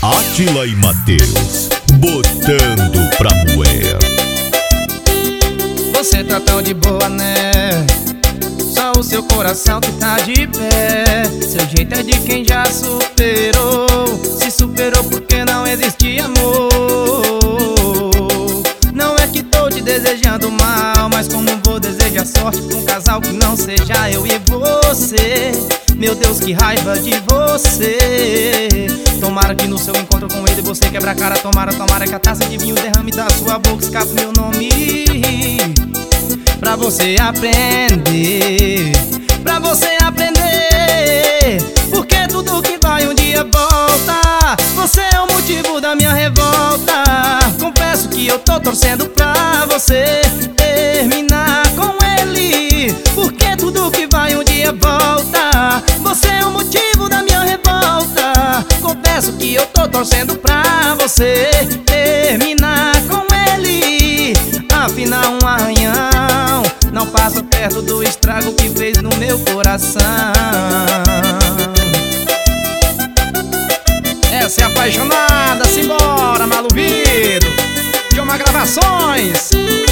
Átila e Matheus, botando pra moer. Você tá tão de boa, né? Só o seu coração que tá de pé. Seu jeito é de quem já superou. Se superou porque não existe amor. Não é que tô te desejando mal, mas como vou desejar sorte pra um casal que não seja eu e você. Meu Deus, que raiva de você. Tomara que no seu encontro com ele você quebra a cara. Tomara que a taça de vinho derrame da sua boca, escape meu nome. Pra você aprender, pra você aprender. Porque tudo que vai um dia volta. Você é o motivo da minha revolta. Confesso que eu tô torcendo pra você terminar com ele. Porque tudo que vai um dia volta. Você é o motivo da minha revolta. Confesso que eu tô torcendo pra você terminar com ele. Afinal um arranhão não passa perto do estrago que fez no meu coração. Essa é apaixonada, simbora, Maluvido de uma gravações.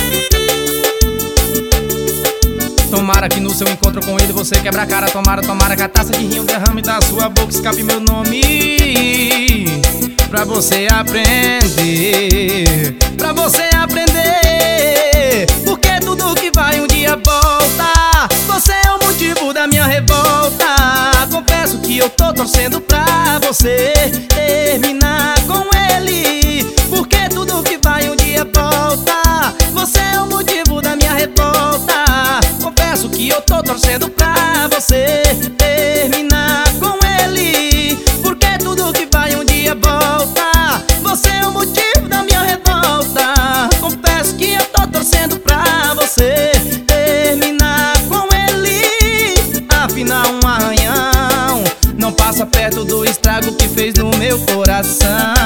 Tomara que no seu encontro com ele você quebra a cara. Tomara que a taça de rio derrame da sua boca, escape meu nome. Pra você aprender, pra você aprender. Porque tudo que vai um dia volta. Você é o motivo da minha revolta. Confesso que eu tô torcendo pra você terminar com ele. Porque tudo que vai um dia volta. Você é o motivo da minha revolta. Confesso que eu tô torcendo pra você terminar com ele. Porque tudo que vai um dia volta. Você é o motivo da minha revolta. Confesso que eu tô torcendo pra você terminar com ele. Afinal um arranhão não passa perto do estrago que fez no meu coração.